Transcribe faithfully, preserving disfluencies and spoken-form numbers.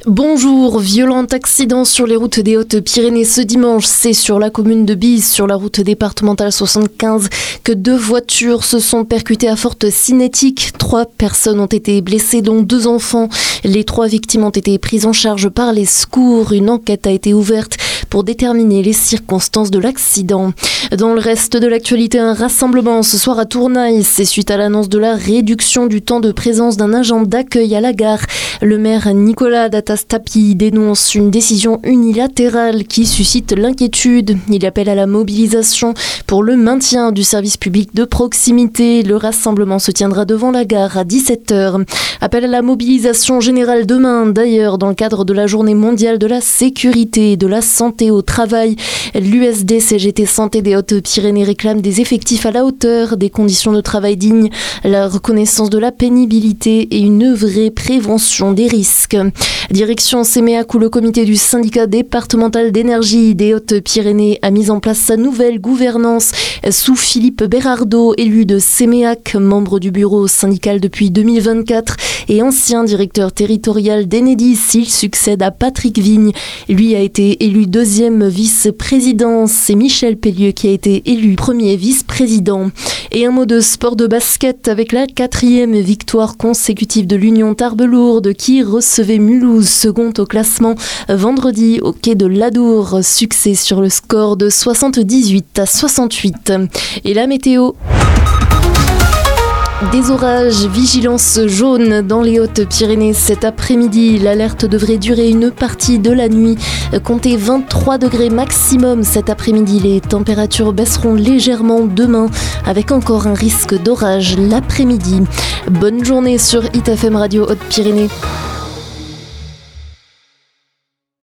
Bonjour, violent accident sur les routes des Hautes-Pyrénées ce dimanche. C'est sur la commune de Bise, sur la route départementale soixante-quinze, que deux voitures se sont percutées à forte cinétique. Trois personnes ont été blessées, dont deux enfants. Les trois victimes ont été prises en charge par les secours. Une enquête a été ouverte pour déterminer les circonstances de l'accident. Dans le reste de l'actualité, un rassemblement ce soir à Tournaille. C'est suite à l'annonce de la réduction du temps de présence d'un agent d'accueil à la gare. Le maire Nicolas Datastapi dénonce une décision unilatérale qui suscite l'inquiétude. Il appelle à la mobilisation pour le maintien du service public de proximité. Le rassemblement se tiendra devant la gare à dix-sept heures. Appel à la mobilisation générale demain, d'ailleurs, dans le cadre de la journée mondiale de la sécurité et de la santé au travail. L'U S D C G T Santé des Hautes-Pyrénées réclame des effectifs à la hauteur, des conditions de travail dignes, la reconnaissance de la pénibilité et une vraie prévention des risques. Direction Séméac, où le comité du syndicat départemental d'énergie des Hautes-Pyrénées a mis en place sa nouvelle gouvernance sous Philippe Bérardeau, élu de Séméac, membre du bureau syndical depuis deux mille vingt-quatre et ancien directeur territorial d'Enedis. Il succède à Patrick Vigne. Lui a été élu deuxième vice-président. C'est Michel Pellieu qui a été élu premier vice-président. Et un mot de sport de basket avec la quatrième victoire consécutive de l'Union Tarbes-Lourdes qui recevait Mulhouse, second au classement vendredi au quai de l'Adour. Succès sur le score de soixante-dix-huit à soixante-huit. Et la météo. Des orages, vigilance jaune dans les Hautes-Pyrénées cet après-midi. L'alerte devrait durer une partie de la nuit. Comptez vingt-trois degrés maximum cet après-midi. Les températures baisseront légèrement demain avec encore un risque d'orage l'après-midi. Bonne journée sur Hit F M Radio Hautes-Pyrénées.